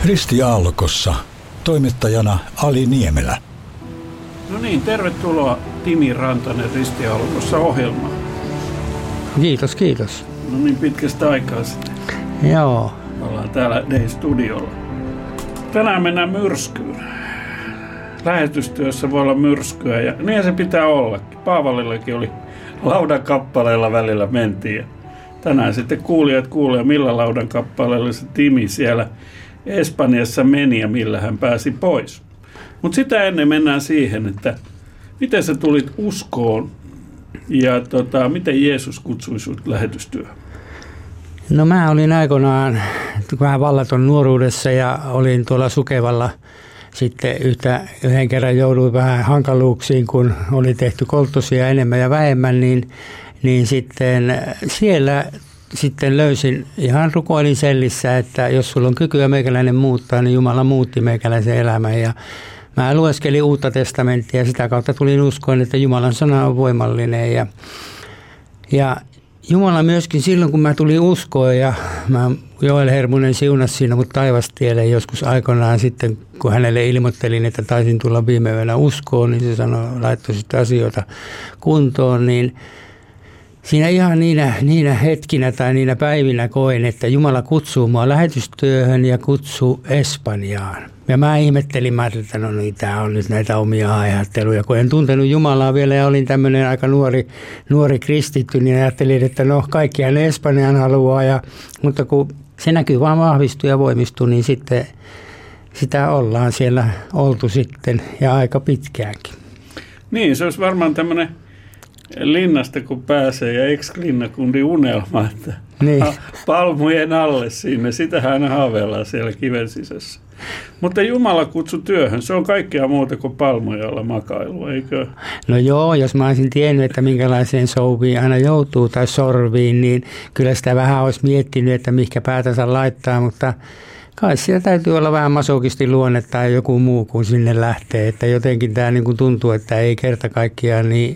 Ristiaallokossa. Toimittajana Ali Niemelä. No niin, tervetuloa Timi Rantanen Ristiaallokossa ohjelmaan. Kiitos, kiitos. No niin, pitkästä aikaa sitten. Joo. Ollaan täällä studiolla. Tänään mennään myrskyyn. Lähetystyössä voi olla myrskyä ja niin se pitää ollakin. Paavalillakin oli laudan kappaleilla välillä mentiin. Tänään sitten kuulijat kuulee, millä laudan kappaleella se Timi siellä Espanjassa meni ja millä hän pääsi pois. Mutta sitä ennen mennään siihen, että miten sä tulit uskoon ja miten Jeesus kutsui sut lähetystyöhön? No mä olin aikoinaan vähän vallaton nuoruudessa ja olin tuolla Sukevalla. Sitten yhden kerran jouduin vähän hankaluuksiin, kun oli tehty kolttosia enemmän ja vähemmän, niin sitten siellä sitten löysin, ihan rukoilin sellissä, että jos sulla on kykyä meikäläinen muuttaa, niin Jumala muutti meikäläisen elämän. Ja mä lueskelin Uutta testamenttia ja sitä kautta tulin uskoon, että Jumalan sana on voimallinen. Ja Jumala myöskin silloin, kun mä tulin uskoon ja Joel Hermunen siunasi siinä mut taivastielle joskus aikoinaan sitten, kun hänelle ilmoittelin, että taisin tulla viime yönä uskoon, niin se sanoi, laittoi sitten asioita kuntoon, niin siinä ihan niinä hetkinä tai niinä päivinä koin, että Jumala kutsuu mua lähetystyöhön ja kutsuu Espanjaan. Ja mä ihmettelin, että no niin, tää on nyt näitä omia ajatteluja. Kun en tuntenut Jumalaa vielä ja olin tämmöinen aika nuori kristitty, niin ajattelin, että no kaikkihan Espanjaan haluaa. Mutta kun se näkyy vaan vahvistuu ja voimistuu, niin sitten sitä ollaan siellä oltu sitten ja aika pitkäänkin. Niin, se olisi varmaan tämmöinen linnasta kun pääsee ja ex-linnakundi unelma, että niin. Palmujen alle sinne. Sitähän aina haaveillaan siellä kiven sisässä. Mutta Jumala kutsui työhön. Se on kaikkea muuta kuin palmujen alla makailua, eikö? No joo, jos mä olisin tiennyt, että minkälaiseen souviin aina joutuu tai sorviin, niin kyllä sitä vähän olisi miettinyt, että mihinkä päätänsä laittaa, mutta kai siellä täytyy olla vähän masokisti luonne tai joku muu, kun sinne lähtee. Että jotenkin tämä niin kuin tuntuu, että ei kerta kaikkiaan niin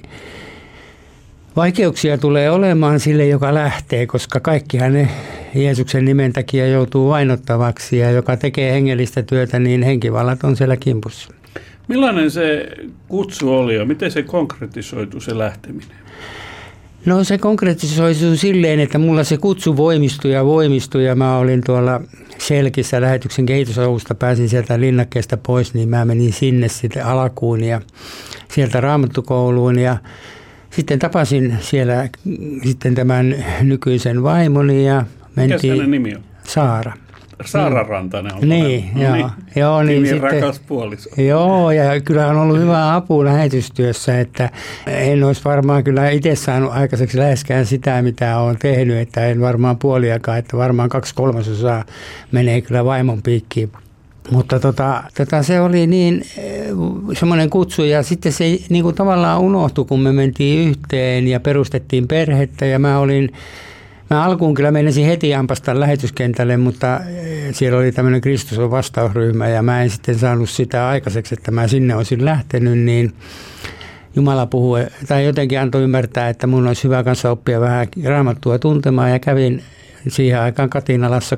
vaikeuksia tulee olemaan sille, joka lähtee, koska kaikkihan ne Jeesuksen nimen takia joutuu vainottavaksi ja joka tekee hengellistä työtä, niin henkivallat on siellä kimpussa. Millainen se kutsu oli ja miten se konkretisoitu se lähteminen? No se konkretisoituu silleen, että mulla se kutsu voimistui ja mä olin tuolla Selkissä lähetyksen kehitysavusta, pääsin sieltä linnakkeesta pois, niin mä menin sinne sitten alkuun ja sieltä raamattukouluun ja sitten tapasin siellä sitten tämän nykyisen vaimoni ja mentiin. Mikä hänen nimi on? Saara. Saara Rantanen on. Niin, joo. Niin sitten, rakas puoliso. Joo, ja kyllä on ollut hyvä apu lähetystyössä, että en olisi varmaan kyllä itse saanut aikaiseksi läheskään sitä, mitä olen tehnyt, että en varmaan puoliakaan, että varmaan 2/3 menee kyllä vaimon piikkiin. Mutta se oli niin semmoinen kutsu ja sitten se niin kuin tavallaan unohtui, kun me mentiin yhteen ja perustettiin perhettä ja mä alkuun kyllä meinasin heti ampastaa lähetyskentälle, mutta siellä oli tämmöinen Kristus on vastausryhmä ja mä en sitten saanut sitä aikaiseksi, että mä sinne olisin lähtenyt, niin Jumala puhui tai jotenkin antoi ymmärtää, että mun olisi hyvä kanssa oppia vähän raamattua tuntemaan ja kävin siihen aikaan Katinalassa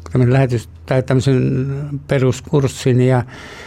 tämmöisen peruskurssin ja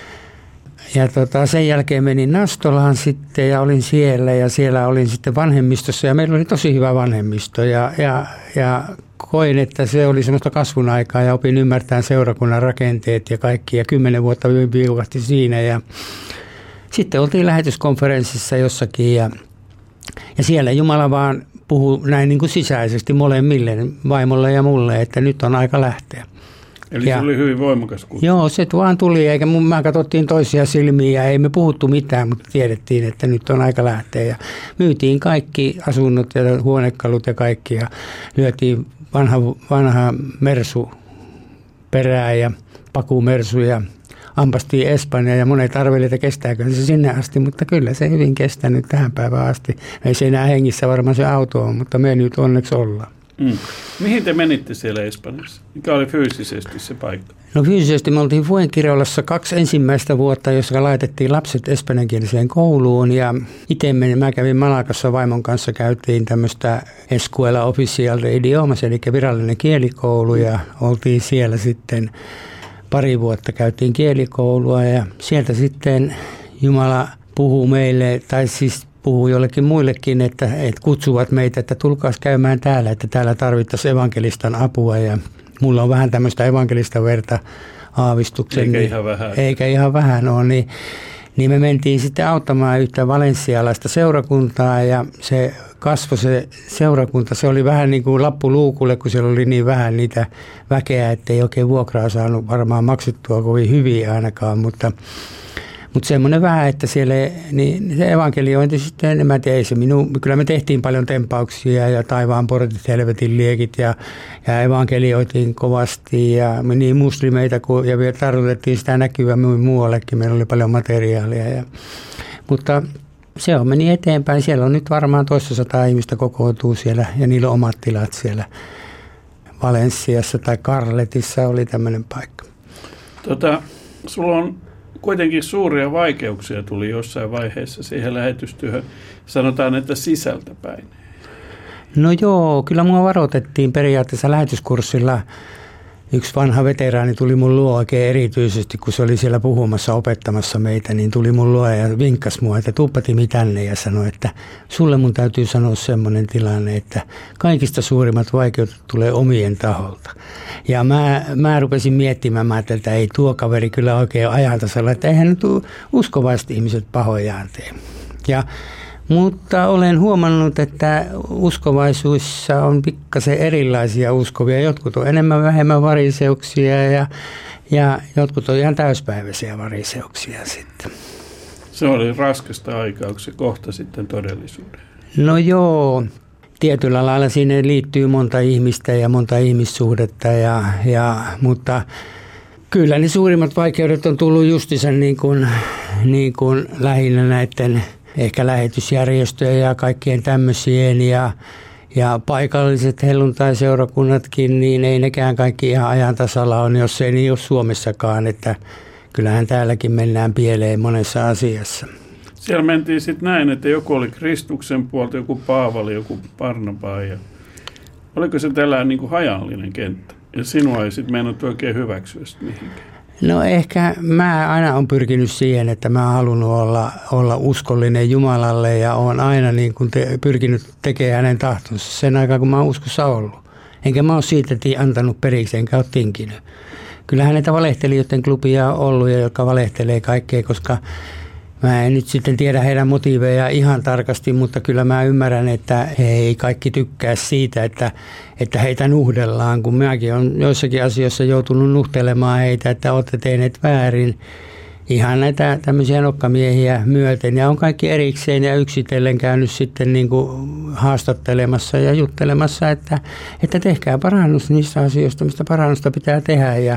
sen jälkeen menin Nastolaan sitten ja olin siellä olin sitten vanhemmistossa ja meillä oli tosi hyvä vanhemmisto ja koin, että se oli semmoista kasvun aikaa ja opin ymmärtämään seurakunnan rakenteet ja kaikki ja 10 vuotta viukahti siinä ja sitten oltiin lähetyskonferenssissa jossakin ja siellä Jumala vaan puhui näin niin kuin sisäisesti molemmille, vaimolle ja mulle, että nyt on aika lähteä. Eli se oli hyvin voimakas kutsu. Joo, se vaan tuli, eikä mä katsottiin toisia silmiä ja ei me puhuttu mitään, mutta tiedettiin, että nyt on aika lähteä. Ja myytiin kaikki asunnot ja huonekalut ja kaikki ja lyötiin vanha mersu perään ja pakumersu ja ampastiin Espanjaa ja monet arvelivat, että kestääkö se sinne asti, mutta kyllä se hyvin kestänyt tähän päivään asti. Ei se enää hengissä varmaan se auto on, mutta me nyt onneksi ollaan. Mihin te menitte siellä Espanjassa? Mikä oli fyysisesti se paikka? No fyysisesti me oltiin Fuengiroolassa 2 ensimmäistä vuotta, jossa laitettiin lapset espanjankieliseen kouluun. Ja itse mä kävin Malakassa vaimon kanssa, käytiin tämmöistä Escuela Oficial de Idiomas, eli virallinen kielikoulu. Ja oltiin siellä sitten pari vuotta käytiin kielikoulua ja sieltä sitten Jumala puhuu meille, tai siis puhuu jollekin muillekin, että kutsuvat meitä, että tulkaas käymään täällä, että täällä tarvittaisiin evankelistan apua ja mulla on vähän tämmöistä evankelista verta aavistuksen. Eikä ihan vähän ole, niin me mentiin sitten auttamaan yhtä valensialaista seurakuntaa ja se kasvoi se seurakunta. Se oli vähän niin kuin lappu luukulle, kun siellä oli niin vähän niitä väkeä, ettei oikein vuokraa saanut varmaan maksettua kovin hyvin ainakaan, mutta semmoinen vähän, että siellä niin se evankeliointi sitten, en mä tiedä, kyllä me tehtiin paljon tempauksia ja taivaan portit, helvetin liekit ja evankelioitiin kovasti ja niin muslimeita ja vielä tarkoitettiin sitä näkyvää muuallekin, meillä oli paljon materiaalia. Mutta se on meni eteenpäin, siellä on nyt varmaan 200 ihmistä kokoontuu siellä ja niillä on omat tilat siellä Valensiassa tai Karletissa oli tämmöinen paikka. Sulla on kuitenkin suuria vaikeuksia tuli jossain vaiheessa siihen lähetystyöhön. Sanotaan, että sisältäpäin. No joo, kyllä mua varoitettiin periaatteessa lähetyskurssilla. Yksi vanha veteraani tuli mun luo oikein erityisesti, kun se oli siellä puhumassa, opettamassa meitä, niin tuli mun luo ja vinkkasi mua, että tuuppa Timi tänne ja sanoi, että sulle mun täytyy sanoa semmoinen tilanne, että kaikista suurimmat vaikeudet tulee omien taholta. Ja mä rupesin miettimään, että ei tuo kaveri kyllä oikein ajantasalla, että eihän nyt uskovaiset ihmiset pahojaan tee. Mutta olen huomannut, että uskovaisuissa on pikkasen erilaisia uskovia. Jotkut on enemmän vähemmän variseuksia ja jotkut on ihan täyspäiväisiä variseuksia sitten. Se oli raskasta aikaa, kun se kohta sitten todellisuuden. No joo, tietyllä lailla siinä liittyy monta ihmistä ja monta ihmissuhdetta, mutta kyllä ne suurimmat vaikeudet on tullut justiinsa niin kuin lähinnä näiden ehkä lähetysjärjestöjä ja kaikkien tämmöisien ja paikalliset helluntaiseurakunnatkin, niin ei nekään kaikki ihan ajan tasalla on, jos ei niin ole Suomessakaan, että kyllähän täälläkin mennään pieleen monessa asiassa. Siellä mentiin sitten näin, että joku oli Kristuksen puolta, joku Paavali, joku Barnabaa ja oliko se tällainen niin kuin hajallinen kenttä? Ja sinua ei sitten meinattu oikein hyväksyä sitä mihinkään. No ehkä mä aina olen pyrkinyt siihen, että mä oon halunnut olla uskollinen Jumalalle ja oon aina niin kuin pyrkinyt tekemään hänen tahtonsa sen aikaa, kun mä oon uskossa ollut. Enkä mä ole siitä antanut periksi, enkä ole tinkinyt. Kyllähän näitä valehtelijoiden klubia on ollut ja jotka valehtelee kaikkea, koska mä en nyt sitten tiedä heidän motiiveja ihan tarkasti, mutta kyllä mä ymmärrän, että he ei kaikki tykkää siitä, että heitä nuhdellaan, kun minäkin olen joissakin asioissa joutunut nuhtelemaan heitä, että olette tehneet väärin. Ihan näitä tämmöisiä nokkamiehiä myöten ja on kaikki erikseen ja yksitellen käynyt sitten niin kuin haastattelemassa ja juttelemassa, että tehkää parannus niistä asioista, mistä parannusta pitää tehdä ja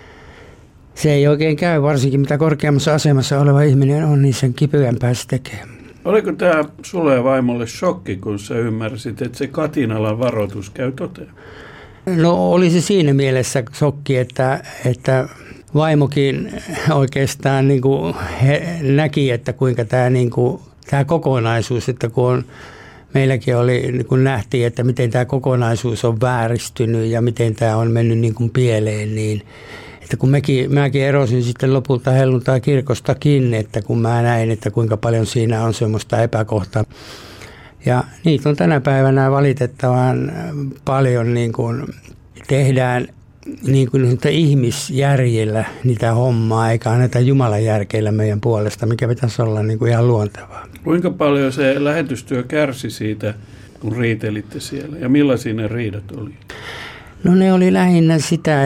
se ei oikein käy, varsinkin mitä korkeammassa asemassa oleva ihminen on, niin sen kipeämpää se tekee. Oliko tämä sulle ja vaimolle shokki, kun sä ymmärsit, että se Katinalan varoitus käy toteen? No oli se siinä mielessä shokki, että vaimokin oikeastaan niin kuin näki, että kuinka tämä kokonaisuus, että kun meilläkin oli, niin kun nähtiin, että miten tämä kokonaisuus on vääristynyt ja miten tämä on mennyt niin kuin pieleen, niin että kun mäkin erosin sitten lopulta helluntai-kirkostakin, että kun mä näin, että kuinka paljon siinä on semmoista epäkohtaa. Ja niitä on tänä päivänä valitettavan paljon, niin kuin tehdään niin kuin ihmisjärjellä niitä hommaa, eikä anneta Jumalan järkeillä meidän puolesta, mikä pitäisi olla niin kuin ihan luontevaa. Kuinka paljon se lähetystyö kärsi siitä, kun riitelitte siellä, ja millaisia ne riidat oli? No ne oli lähinnä sitä,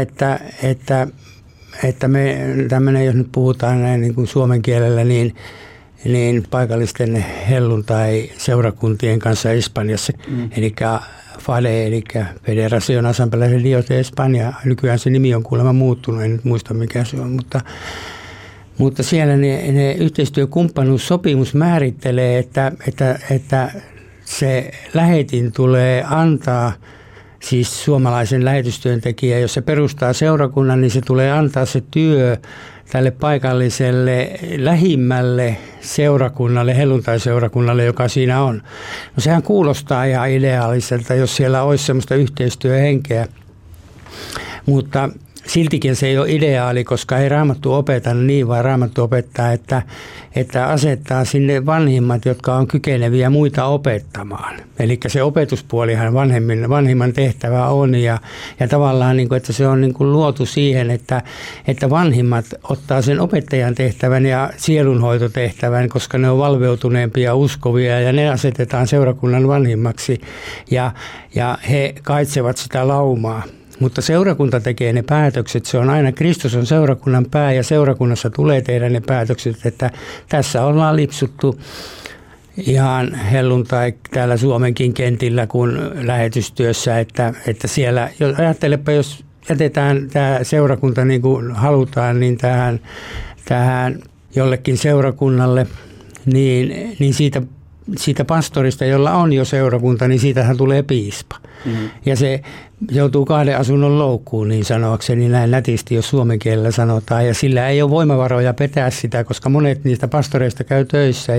että me tämmöinen, jos nyt puhutaan näin niin kuin suomen kielellä, niin paikallisten helluntai-seurakuntien kanssa Espanjassa, eli FADE, eli Federación Asamblea de Dios de España, nykyään se nimi on kuulemma muuttunut, en nyt muista mikä se on, mutta siellä ne yhteistyökumppanuussopimus määrittelee, että se lähetin tulee antaa, siis suomalaisen lähetystyöntekijä, jos se perustaa seurakunnan, niin se tulee antaa se työ tälle paikalliselle lähimmälle seurakunnalle, helluntai-seurakunnalle, joka siinä on. No sehän kuulostaa ihan ideaaliselta, jos siellä olisi semmoista yhteistyöhenkeä, mutta siltikin se ei ole ideaali, koska ei Raamattu opeta niin, vaan Raamattu opettaa, että asettaa sinne vanhimmat, jotka on kykeneviä muita opettamaan. Eli se opetuspuolihan vanhimman tehtävä on ja tavallaan, niin kuin, että se on niin kuin luotu siihen, että vanhimmat ottaa sen opettajan tehtävän ja sielunhoitotehtävän, koska ne on valveutuneempia uskovia ja ne asetetaan seurakunnan vanhimmaksi ja he kaitsevat sitä laumaa. Mutta seurakunta tekee ne päätökset. Se on aina, Kristus on seurakunnan pää ja seurakunnassa tulee tehdä ne päätökset, että tässä ollaan lipsuttu ihan helluntai täällä Suomenkin kentillä kuin lähetystyössä, että siellä, ajattelepa, jos jätetään tämä seurakunta niin kuin halutaan, niin tähän jollekin seurakunnalle, niin siitä pastorista, jolla on jo seurakunta, niin siitähän tulee piispa. Mm-hmm. Ja se joutuu 2 asunnon loukkuun, niin sanoakseni näin nätisti, jos suomen kielellä sanotaan. Ja sillä ei ole voimavaroja petää sitä, koska monet niistä pastoreista käy töissä.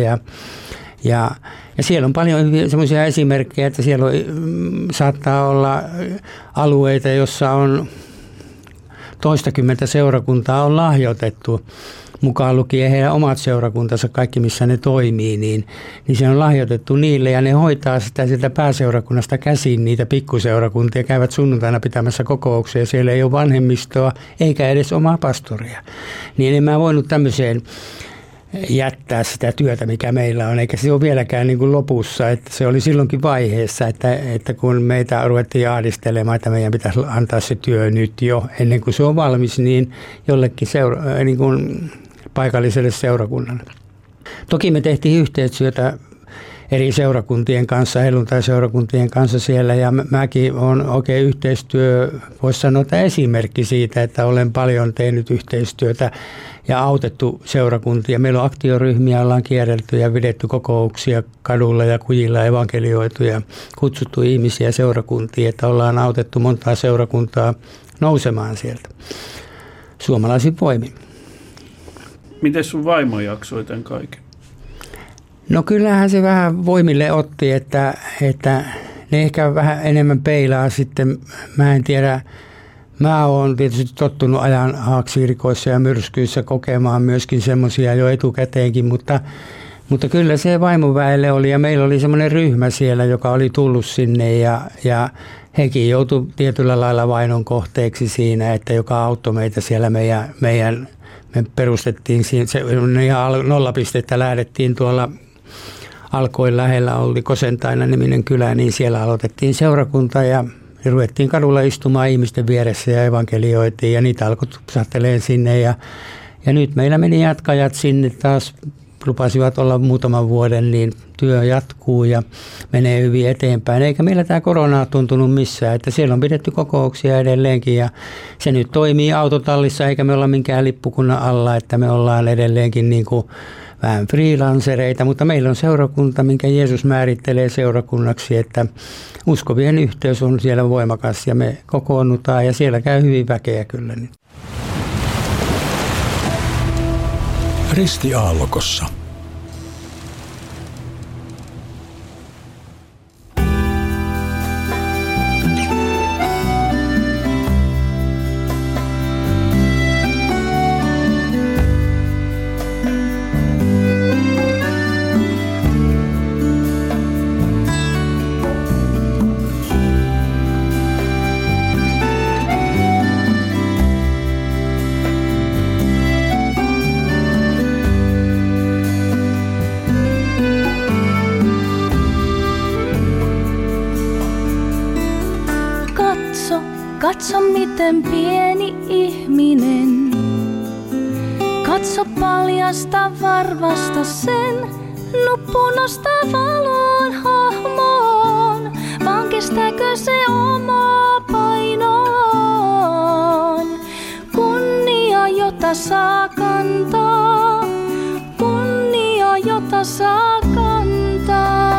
Ja siellä on paljon semmoisia esimerkkejä, että siellä saattaa olla alueita, jossa on toistakymmentä seurakuntaa on lahjoitettu, mukaan lukien heidän omat seurakuntansa, kaikki missä ne toimii, niin se on lahjoitettu niille ja ne hoitaa sitä sieltä pääseurakunnasta käsin niitä pikkuseurakuntia, käyvät sunnuntaina pitämässä kokouksia, siellä ei ole vanhemmistoa eikä edes omaa pastoria. Niin en mä voinut tämmöiseen jättää sitä työtä, mikä meillä on, eikä se ole vieläkään niin kuin lopussa, että se oli silloinkin vaiheessa, että kun meitä ruvettiin ahdistelemaan, että meidän pitäisi antaa se työ nyt jo, ennen kuin se on valmis, niin jollekin niin kuin paikalliselle seurakunnalle. Toki me tehtiin yhteistyötä eri seurakuntien kanssa, helluntai-seurakuntien kanssa siellä, ja mäkin olen oikein yhteistyö, voisi sanoa, että esimerkki siitä, että olen paljon tehnyt yhteistyötä ja autettu seurakuntia. Meillä on aktioryhmiä, ollaan kierrelty ja pidetty kokouksia kadulla ja kujilla, evankelioitu ja kutsuttu ihmisiä seurakuntiin, että ollaan autettu montaa seurakuntaa nousemaan sieltä suomalaisin voimin. Miten sun vaimo jaksoi tämän kaiken? No kyllähän se vähän voimille otti, että ne ehkä vähän enemmän peilaa sitten, mä en tiedä, mä oon tietysti tottunut ajan haaksirikoissa ja myrskyissä kokemaan myöskin semmoisia jo etukäteenkin, mutta kyllä se vaimoväelle oli ja meillä oli semmoinen ryhmä siellä, joka oli tullut sinne ja hekin joutui tietyllä lailla vainon kohteeksi siinä, että joka auttoi meitä siellä me perustettiin, se ihan nollapistettä lähdettiin tuolla Alkoin lähellä, oli Kosentaina niminen kylä, niin siellä aloitettiin seurakunta ja ruvettiin kadulla istumaan ihmisten vieressä ja evankelioitiin ja niitä alkoi tupsahteleen sinne ja nyt meillä meni jatkajat sinne taas, lupasivat olla muutaman vuoden, niin työ jatkuu ja menee hyvin eteenpäin. Eikä meillä tämä korona ole tuntunut missään, että siellä on pidetty kokouksia edelleenkin ja se nyt toimii autotallissa eikä me olla minkään lippukunnan alla, että me ollaan edelleenkin niin kuin vähän freelancereita, mutta meillä on seurakunta, minkä Jeesus määrittelee seurakunnaksi, että uskovien yhteys on siellä voimakas ja me kokoonnutaan ja siellä käy hyvin väkeä kyllä nyt. Ristiaallokossa. Katso miten pieni ihminen, katso paljasta varvasta sen, nuppunosta valoon hahmoon, vaan kestääkö se omaa painoon? Kunnia jota saa kantaa, kunnia jota saa kantaa.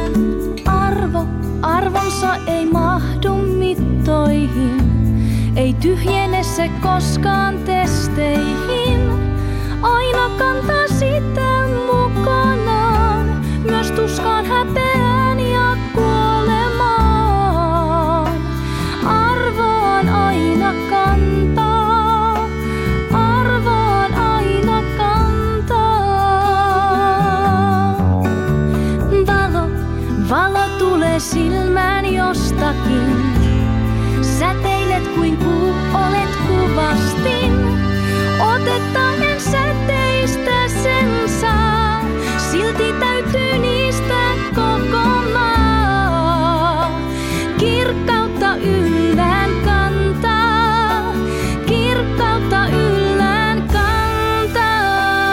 Arvonsa ei mahdu mittoihin, ei tyhjene se koskaan testeihin. Aina kantaa sitä mukanaan, myös tuskaan, häpeään ja kuolemaan. Arvoaan aina kantaa, arvoaan aina kantaa. Valo tulee silmään jostakin. Säteilet kuin kuu, olet kuvastin. Otetaan säteistä sen saa, silti täytyy niistä koko maa. Kirkkautta yllään kantaa, kirkkautta yllään kantaa.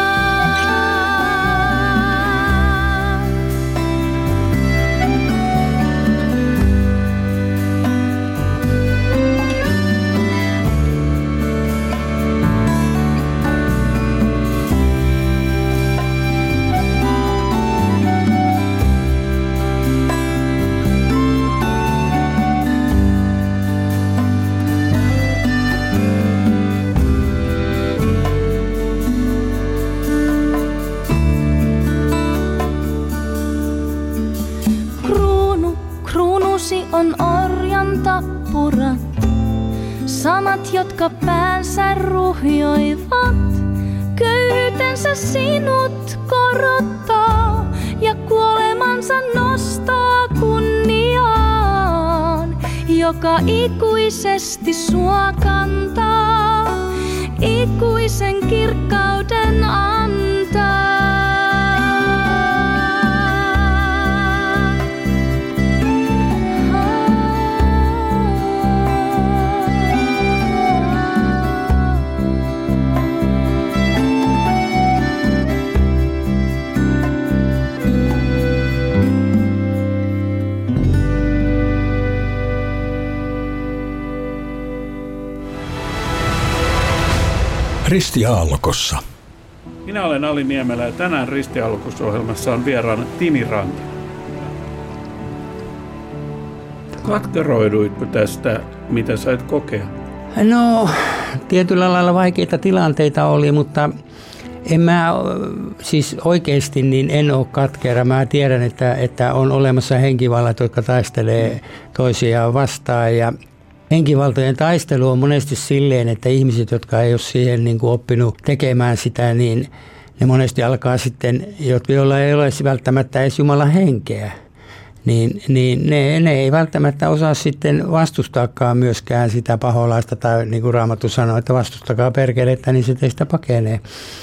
On orjan tappurat, samat, jotka päänsä ruhjoivat. Köyhyytensä sinut korottaa ja kuolemansa nostaa kunniaan, joka ikuisesti sua kantaa, ikuisen kirkkauden antaa. Ristiaallokossa. Minä olen Ali Niemelä ja tänään Ristiaallokossa-ohjelmassa on vieraana Timi Ranta. Katkeroiduitko tästä, mitä sait kokea? No, tietyllä lailla vaikeita tilanteita oli, mutta en mä siis oikeasti niin en ole katkera. Mä tiedän, että on olemassa henkivallat, jotka taistelee toisiaan vastaan ja henkivaltojen taistelu on monesti silleen, että ihmiset, jotka ei ole siihen niin kuin oppinut tekemään sitä, niin ne monesti alkaa sitten, joilla ei ole välttämättä edes Jumalan henkeä, niin ne ei välttämättä osaa sitten vastustaakaan myöskään sitä paholaista, tai niin kuin Raamattu sanoo, että vastustakaa perkelettä, niin se teistä pakenee.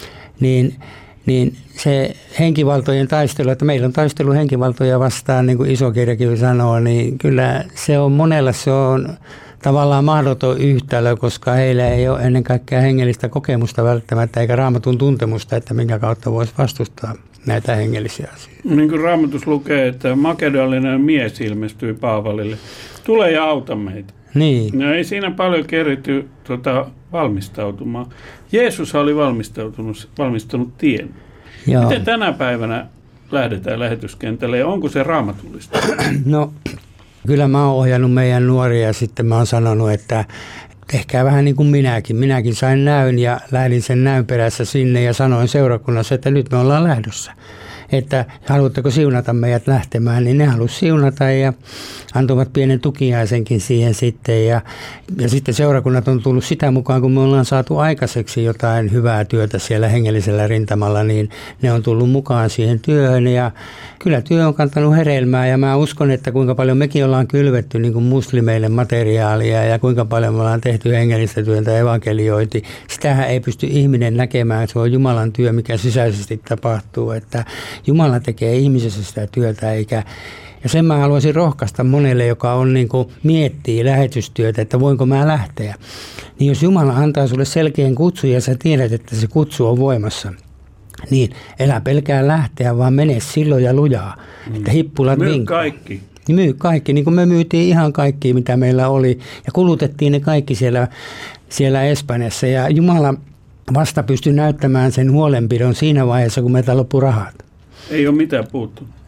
Niin se henkivaltojen taistelu, että meillä on taistelu henkivaltoja vastaan, niin kuin Isokirjakin sanoo, niin kyllä se on monella se on tavallaan mahdoton yhtälö, koska heillä ei ole ennen kaikkea hengellistä kokemusta välttämättä, eikä Raamatun tuntemusta, että minkä kautta voisi vastustaa näitä hengellisiä asioita. Niin kuin Raamatus lukee, että makedonialainen mies ilmestyi Paavalille. Tule ja auta meitä. Niin. No ei siinä paljon keritty valmistautumaan. Jeesus oli valmistanut tien. Joo. Miten tänä päivänä lähdetään lähetyskentälle ja onko se raamatullista? No kyllä mä oon ohjannut meidän nuoria ja sitten mä oon sanonut, että tehkää vähän niin kuin minäkin. Minäkin sain näyn ja lähdin sen näyn perässä sinne ja sanoin seurakunnassa, että nyt me ollaan lähdössä. Että haluatteko siunata meidät lähtemään, niin ne halusivat siunata ja antoivat pienen tukiaisenkin siihen sitten. Ja sitten seurakunnat on tullut sitä mukaan, kun me ollaan saatu aikaiseksi jotain hyvää työtä siellä hengellisellä rintamalla, niin ne on tullut mukaan siihen työhön. Ja kyllä työ on kantanut hedelmää ja mä uskon, että kuinka paljon mekin ollaan kylvetty niin kuin muslimeille materiaalia ja kuinka paljon me ollaan tehty hengellistä työtä evankeliointi. Sitähän ei pysty ihminen näkemään, se on Jumalan työ, mikä sisäisesti tapahtuu, että Jumala tekee ihmisessä sitä työtä, ja sen mä haluaisin rohkaista monelle, joka on niin kuin miettii lähetystyötä, että voinko mä lähteä. Niin jos Jumala antaa sulle selkeän kutsun ja sä tiedät, että se kutsu on voimassa, niin elä pelkää lähteä, vaan mene silloin ja lujaa. Että hippulat myy kaikki. Niin myy kaikki, niin kuin me myytiin ihan kaikki, mitä meillä oli, ja kulutettiin ne kaikki siellä Espanjassa, ja Jumala vasta pystyi näyttämään sen huolenpidon siinä vaiheessa, kun meiltä loppui rahat. Ei ole mitään puuttunut.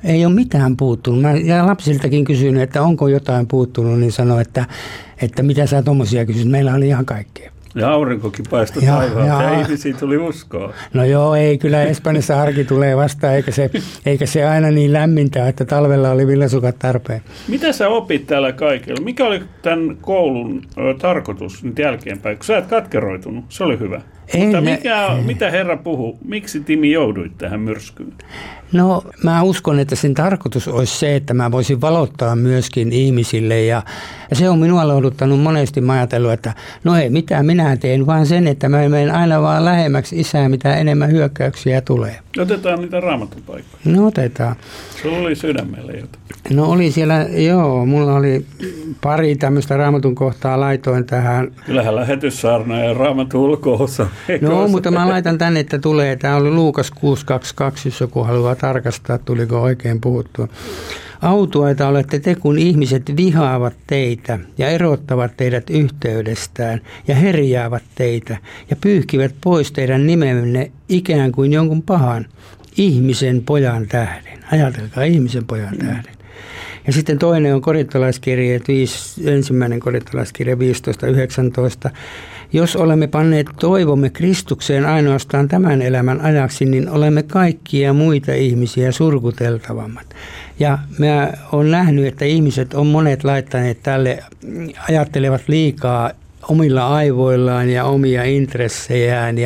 Ei ole mitään puuttunut. Mä ja lapsiltakin kysynyt, että onko jotain puuttunut, niin sanoi, että mitä sä tommosia kysyt. Meillä oli ihan kaikkea. Ja aurinkokin paistoi taivaalta ja ihmisiä tuli uskoa. No joo, ei kyllä Espanjassa arki tulee vastaan, eikä se aina niin lämmintä, että talvella oli villasukat tarpeen. Mitä sä opit täällä kaikilla? Mikä oli tämän koulun tarkoitus nyt jälkeenpäin? Kun sä et katkeroitunut, se oli hyvä. Mutta mitä Herra puhuu? Miksi Timi jouduit tähän myrskyyn? No mä uskon, että sen tarkoitus olisi se, että mä voisin valottaa myöskin ihmisille ja se on minua lohduttanut monesti. Mä ajatellut, että no ei mitään minä teen, vaan sen, että mä menen aina vaan lähemmäksi Isää, mitä enemmän hyökkäyksiä tulee. Otetaan niitä Raamatun paikkoja. No otetaan. Sulla oli sydämellä jotain. No oli siellä, joo, mulla oli pari tämmöistä Raamatun kohtaa laitoin tähän. Kyllähän lähetyssaarna ja Raamatun ulko-osa. No, mutta mä laitan tänne, että tulee. Tämä oli Luukas 6.22, jos joku haluaa tarkastaa, tuliko oikein puhuttua. Autuaita olette te, kun ihmiset vihaavat teitä ja erottavat teidät yhteydestään ja herjaavat teitä ja pyyhkivät pois teidän nimenne ikään kuin jonkun pahan ihmisen pojan tähden. Ajatelkaa, ihmisen pojan tähden. Ja sitten toinen on korintolaiskirje, ensimmäinen korintolaiskirje 15.19. Jos olemme panneet toivomme Kristukseen ainoastaan tämän elämän ajaksi, niin olemme kaikkia muita ihmisiä surkuteltavammat. Ja mä oon nähnyt, että ihmiset on monet laittaneet tälle, ajattelevat liikaa omilla aivoillaan ja omia intressejään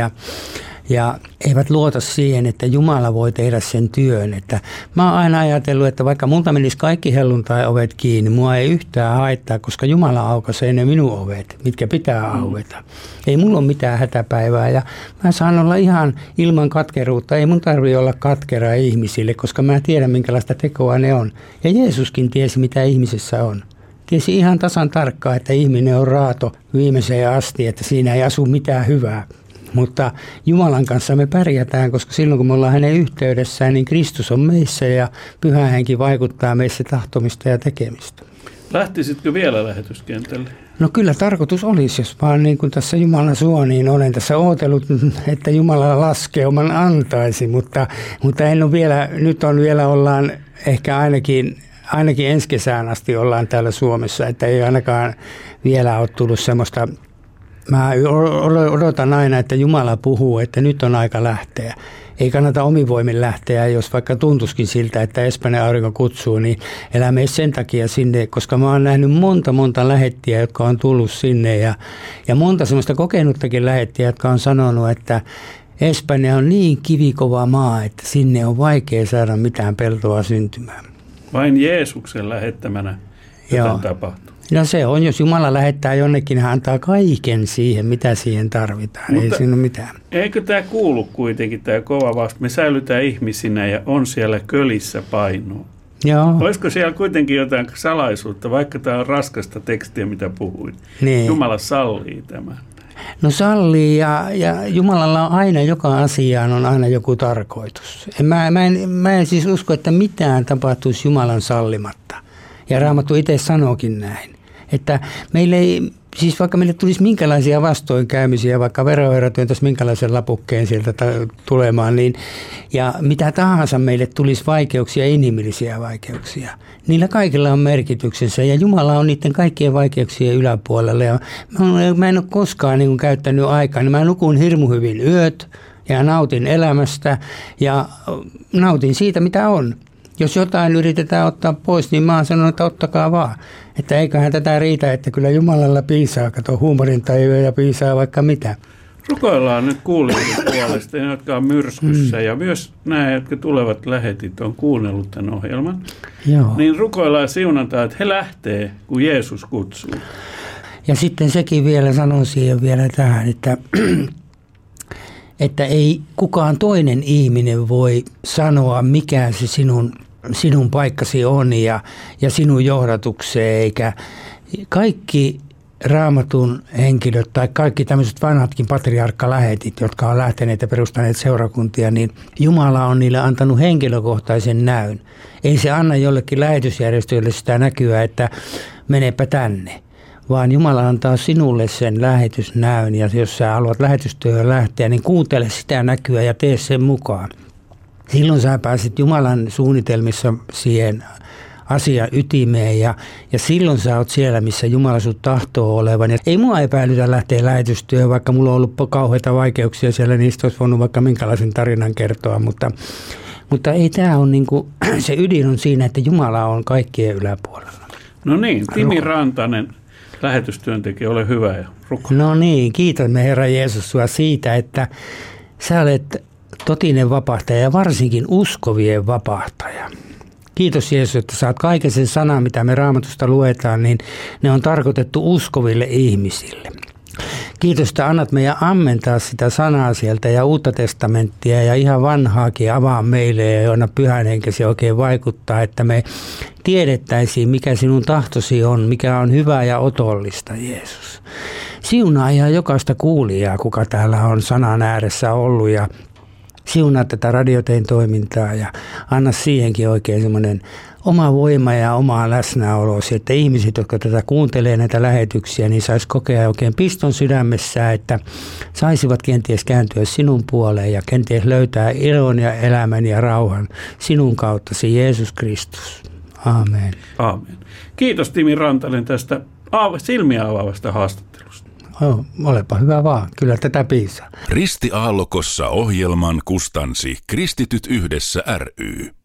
ja eivät luota siihen, että Jumala voi tehdä sen työn. Että mä oon aina ajatellut, että vaikka multa menisi kaikki helluntai-ovet kiinni, mua ei yhtään haittaa, koska Jumala aukaisee ne minun ovet, mitkä pitää auveta. Ei mulla ole mitään hätäpäivää ja mä saan olla ihan ilman katkeruutta. Ei mun tarvitse olla katkera ihmisille, koska mä tiedän, minkälaista tekoa ne on. Ja Jeesuskin tiesi, mitä ihmisessä on. Tiesi ihan tasan tarkkaan, että ihminen on raato viimeiseen asti, että siinä ei asu mitään hyvää. Mutta Jumalan kanssa me pärjätään, koska silloin kun me ollaan hänen yhteydessään, niin Kristus on meissä ja Pyhä Henki vaikuttaa meissä tahtomista ja tekemistä. Lähtisitkö vielä lähetyskentälle? No kyllä tarkoitus olisi, jos vaan niin kuin tässä Jumalan suo, niin olen tässä ootellut, että Jumala laskeuman antaisi, mutta en ole vielä, nyt on vielä ollaan ehkä ainakin ensi kesään asti ollaan täällä Suomessa, että ei ainakaan vielä ole tullut semmoista. Mä odotan aina, että Jumala puhuu, että nyt on aika lähteä. Ei kannata omivoimin lähteä, jos vaikka tuntuisikin siltä, että Espanjan aurinko kutsuu, niin elämme sen takia sinne, koska mä oon nähnyt monta lähettiä, jotka on tullut sinne ja monta semmoista kokenuttakin lähettiä, jotka on sanonut, että Espanja on niin kivikova maa, että sinne on vaikea saada mitään peltoa syntymään. Vain Jeesuksen lähettämänä jotain tapahtuu. No se on, jos Jumala lähettää jonnekin, hän antaa kaiken siihen, mitä siihen tarvitaan. Mutta ei siinä ole mitään. Eikö tämä kuulu kuitenkin, tämä kova vasta? Me säilytään ihmisinä ja on siellä kölissä painoa. Joo. Olisiko siellä kuitenkin jotain salaisuutta, vaikka tämä on raskasta tekstiä, mitä puhuin? Niin. Jumala sallii tämän. No sallii ja Jumalalla on aina, joka asiaan on aina joku tarkoitus. Mä en siis usko, että mitään tapahtuisi Jumalan sallimatta. Ja Raamattu itse sanookin näin, että meille ei, siis vaikka meille tulisi minkälaisia vastoinkäymisiä, vaikka veroeuro työntäisi minkälaisen lapukkeen sieltä tulemaan, niin, ja mitä tahansa meille tulisi vaikeuksia, inhimillisiä vaikeuksia, niillä kaikilla on merkityksensä ja Jumala on niiden kaikkien vaikeuksien yläpuolella. Ja mä en ole koskaan niin kuin käyttänyt aikaa, niin mä nukun hirmu hyvin yöt ja nautin elämästä ja nautin siitä, mitä on. Jos jotain yritetään ottaa pois, niin mä oon sanonut, että ottakaa vaan. Että eiköhän tätä riitä, että kyllä Jumalalla piisaa, kato huumorintajua ja piisaa vaikka mitä. Rukoillaan nyt kuulijoiden puolesta, jotka on myrskyssä ja myös nämä, jotka tulevat lähetit, on kuunnellut tämän ohjelman. Joo. Niin rukoillaan ja siunataan, että he lähtee, kun Jeesus kutsuu. Ja sitten sekin vielä sanon siihen vielä tähän, että ei kukaan toinen ihminen voi sanoa, mikä se sinun paikkasi on ja sinun johdatukseen, eikä kaikki Raamatun henkilöt tai kaikki tämmöiset vanhatkin patriarkkalähetit, jotka on lähteneet ja perustaneet seurakuntia, niin Jumala on niille antanut henkilökohtaisen näyn. Ei se anna jollekin lähetysjärjestöille sitä näkyä, että menepä tänne, vaan Jumala antaa sinulle sen lähetysnäyn ja jos sä haluat lähetystyöhön lähteä, niin kuuntele sitä näkyä ja tee sen mukaan. Silloin sä pääsit Jumalan suunnitelmissa siihen asian ytimeen ja silloin sä oot siellä, missä Jumala sut tahtoo olevan. Ja ei mua epäilytä lähteä lähetystyöhön, vaikka mulla on ollut kauheita vaikeuksia siellä, niistä olisi voinut vaikka minkälaisen tarinan kertoa, mutta ei tämä ole niinku, se ydin on siinä, että Jumala on kaikkien yläpuolella. No niin, Timi Rantanen, lähetystyöntekijä, ole hyvä ja rukoile. No niin, kiitämme Herra Jeesus sua siitä, että sä olet totinen vapahtaja ja varsinkin uskovien vapahtaja. Kiitos Jeesus, että saat kaiken sen sanan, mitä me Raamatusta luetaan, niin ne on tarkoitettu uskoville ihmisille. Kiitos, että annat meidän ammentaa sitä sanaa sieltä ja uutta testamenttia ja ihan vanhaakin avaa meille ja joina Pyhän Henkesi oikein vaikuttaa, että me tiedettäisiin, mikä sinun tahtosi on, mikä on hyvää ja otollista, Jeesus. Siunaa ihan jokaista kuulijaa, kuka täällä on sanan ääressä ollut ja siunaa tätä Radiotein toimintaa ja anna siihenkin oikein semmoinen oma voima ja oma läsnäolosi, että ihmiset, jotka tätä kuuntelee näitä lähetyksiä, niin saisi kokea oikein piston sydämessään, että saisivat kenties kääntyä sinun puoleen ja kenties löytää ilon ja elämän ja rauhan sinun kauttasi, Jeesus Kristus. Aamen. Aamen. Kiitos Timi Rantanen tästä silmiä avaavasta haastattelusta. Olepa hyvä vaan, kyllä tätä piisaa. Risti Aallokossa ohjelman kustansi Kristityt yhdessä ry.